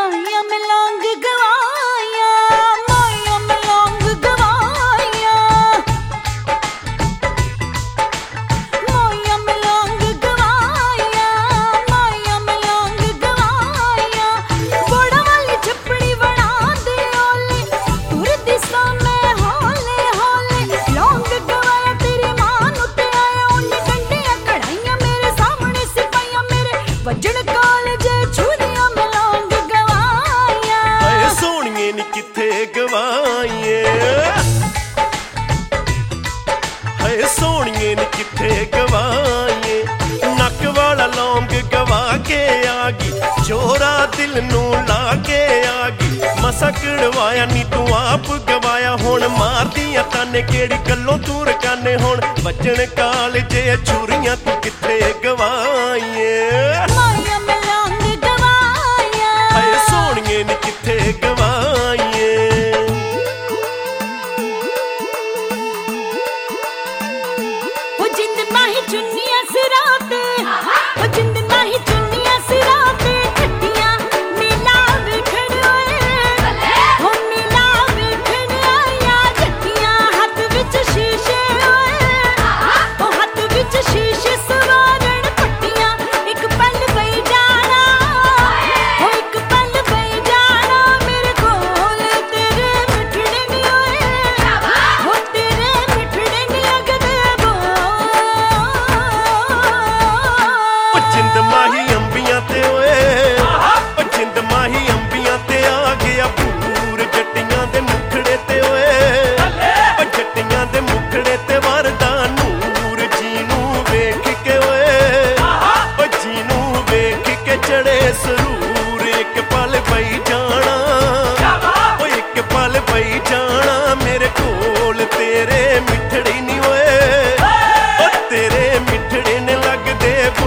माया में लौंग गवाया, माया में लौंग गवाया, माया में लौंग गवाया, माया में लौंग गवाया। बोड़ा वाली झपड़ी बना दे ओले, तुर दिशा में हौले हौले। लौंग गवाया तेरी मां नू ते आया, उन्हें गंढियां कढ़ाइयां मेरे सामने सिपाहियां मेरे वजन कालज छुरियां में लौंग गवाया। हाय सोहणिए नी किथे गवाईए, हाय सोहणिए नी किथे गवाईए। नक वाला लौंग गवा के आ गई, चोरा दिल नू ला के आ गई। मसा कड़वाया नी तू आप गवाया, हुण मारदियां ताने केड़ी गल्लों तू रकाने। हुण वजन कालजे छुरियां तू किथे गवाईए। माया में लौंग गवाया, हाय सोहणिए नी किथे गवाईए। ओ जिंद माही चुन्नियां सिरां ते, ओ जिंद माही चुन्नियां सिरां ते। ठट्टियां नीला वेखण ओए, ओ नीला वेखण आया। ठट्टियां हत्थ विच शीशे ओए, ओ हत्थ विच शीशे सवारण। पट्टियां एक पल पई जाना, ओ एक पल पई जाना। मेरे कोल तेरे मिठड़े नी ओए, ओ तेरे मिठड़े नी लगदे बो। ओ जिंद माही अंबियां ते ओए, ओ जिंद माही अंबियां ते आ गया भूर। जट्टियां दे मुखड़े ते ओए, ओ जट्टियां दे मुखड़े ते वरदा नूर। जीनू वेख के ओए, ओ जीनू वेख के चढ़े सरूर। एक पल पई जाना, ओ एक पल पई जाना। मेरे कोल तेरे मिठड़ी नी ओए, ओ तेरे मिठड़े ने लगदे बो।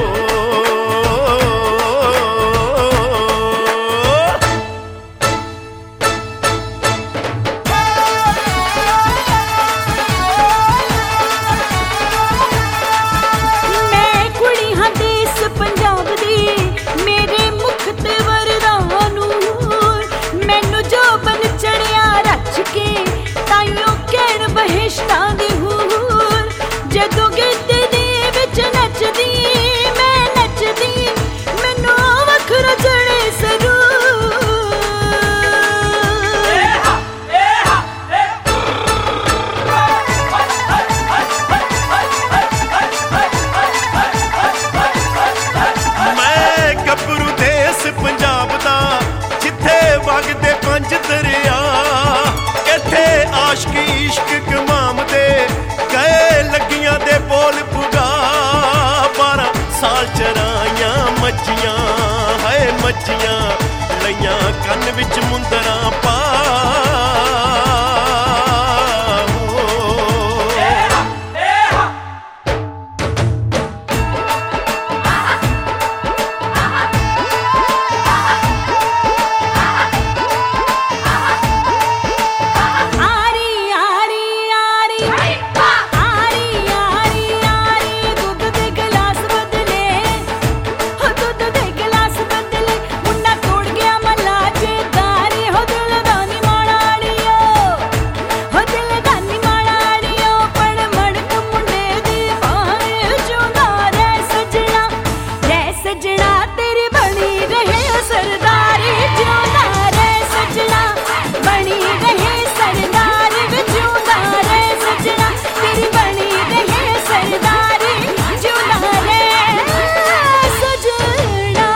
मैं कुड़ी हां देस पंजाब दी, मेरे मुख ते वरदा नूर। मैनू जोबन चढ़िया रच के, ताइयों कहण बहिश्तां दी हूर। जदों गिद्ध दी विच नचदी, मैं नचदी, मैनू वखरा चढ़े सरूर। मैं गबरू देस पंजाब दा, जिथे वगदे पंज दरिया। इत्थे आशिक इश्क कमाम दे, गए लगियां दे बोल पुगा। 12 साल चराइयां मच्छियां, हाय मच्छियां लइयां कन्न विच मुंदरां पा। आरी आरी आरी, आरी आरी आरी। दूध दे गिलास बदले, हो दूध दे गिलास बदले। मुन्ना तोड़ गया मला जेदारी, हो दिल दा नी माड़ाड़ियो, हो दिल दा नी माड़ाड़ियो। पण मड़क मुंडे दी बाहें चुना रे सजना, रे सजना तेरी बनी रहे सरदारी। जिउंदा रे सजना, बनी रहे सरदारी। वे जिउंदा रे सजना, तेरी बनी रहे सरदारी। जिउंदा रे सजना।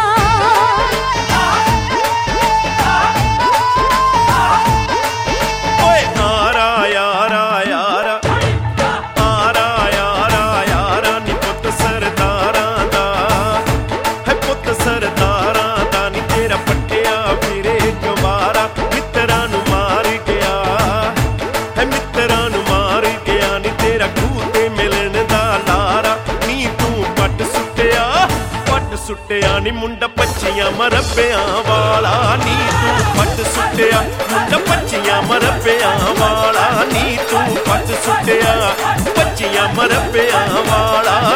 ओए आरा यारा यारा, आरा यारा यारा। नी पुੱਤ सरदारां दा, है पुੱਤ सरदारां दा। नी तेरा पट्टिया फिरे गवारा, मित्तरां नू मार गया, है मित्तरां नू मार गया। नी तेरा खूह ते मिलन दा लारा, नी तू पट सुट्टिया, पट सुट्टिया। नी मुंडा पच्चियां मरब्बियां वाला, नी तू पट सुट्टिया। मुंडा पच्चियां मरब्बियां वाला, नी तू पट सुट्टिया। पच्चियां मरब्बियां वाला।